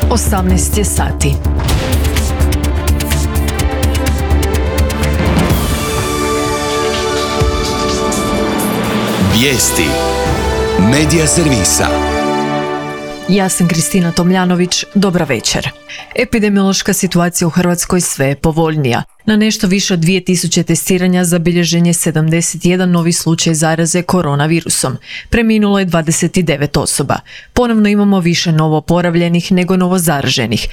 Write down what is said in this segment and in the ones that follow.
18 je sati. Vijesti Medija servisa. Ja sam Kristina Tomljanović, dobra večer. Epidemiološka situacija u Hrvatskoj sve je povoljnija. Na nešto više od 2000 testiranja zabilježen je 71 novi slučaj zaraze koronavirusom. Preminulo je 29 osoba. Ponovno imamo više novooporavljenih nego novozaraženih,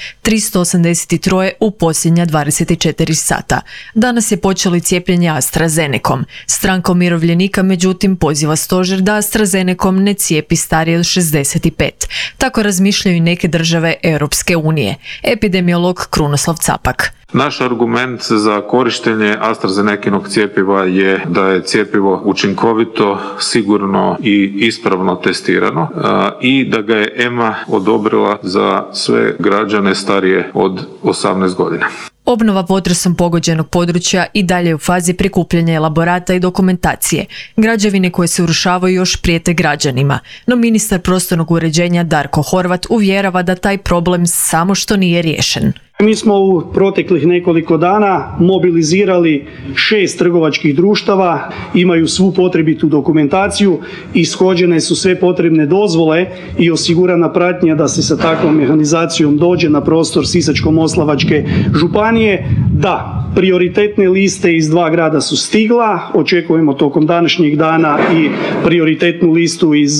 383 u posljednja 24 sata. Danas je počelo cijepljenje AstraZenecom. Stranka umirovljenika međutim poziva stožer da AstraZenecom ne cijepi starije od 65. Tako razmišljaju i neke države Europske unije. Epidemiolog Krunoslav Capak. Naš argument za korištenje AstraZenekinog cjepiva je da je cjepivo učinkovito, sigurno i ispravno testirano i da ga je EMA odobrila za sve građane starije od 18 godina. Obnova potresom pogođenog područja i dalje je u fazi prikupljanja elaborata i dokumentacije. Građevine koje se urušavaju još prijete građanima, no ministar prostornog uređenja Darko Horvat uvjerava da taj problem samo što nije riješen. Mi smo u proteklih nekoliko dana mobilizirali 6 trgovačkih društava, imaju svu potrebitu dokumentaciju, ishođene su sve potrebne dozvole i osigurana pratnja da se sa takvom mehanizacijom dođe na prostor Sisačko-moslavačke županije. Da, prioritetne liste iz 2 grada su stigla, očekujemo tokom današnjeg dana i prioritetnu listu iz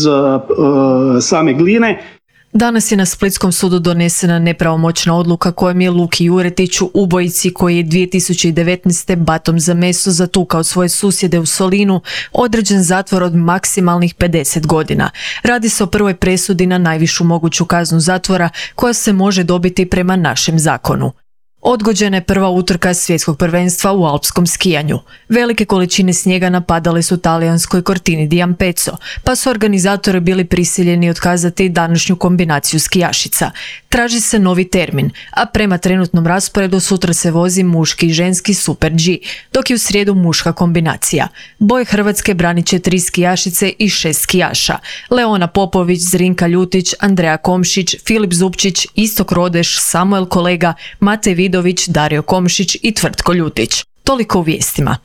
same Gline. Danas je na Splitskom sudu donesena nepravomoćna odluka kojom je Luki Juretiću, ubojici koji je 2019. batom za meso zatukao svoje susjede u Solinu, određen zatvor od maksimalnih 50 godina. Radi se o prvoj presudi na najvišu moguću kaznu zatvora koja se može dobiti prema našem zakonu. Odgođena je prva utrka svjetskog prvenstva u alpskom skijanju. Velike količine snijega napadale su talijanskoj Cortina d'Ampezzo, pa su organizatori bili prisiljeni otkazati današnju kombinaciju skijašica. Traži se novi termin, a prema trenutnom rasporedu sutra se vozi muški i ženski Super G, dok je u srijedu muška kombinacija. Boje Hrvatske branit će 3 skijašice i 6 skijaša. Leona Popović, Zrinka Ljutić, Andreja Komšić, Filip Zupčić, Istok Rodeš, Samuel Kolega, Matej Vidović, Dario Komšić i Tvrtko Ljutić. Toliko u vijestima.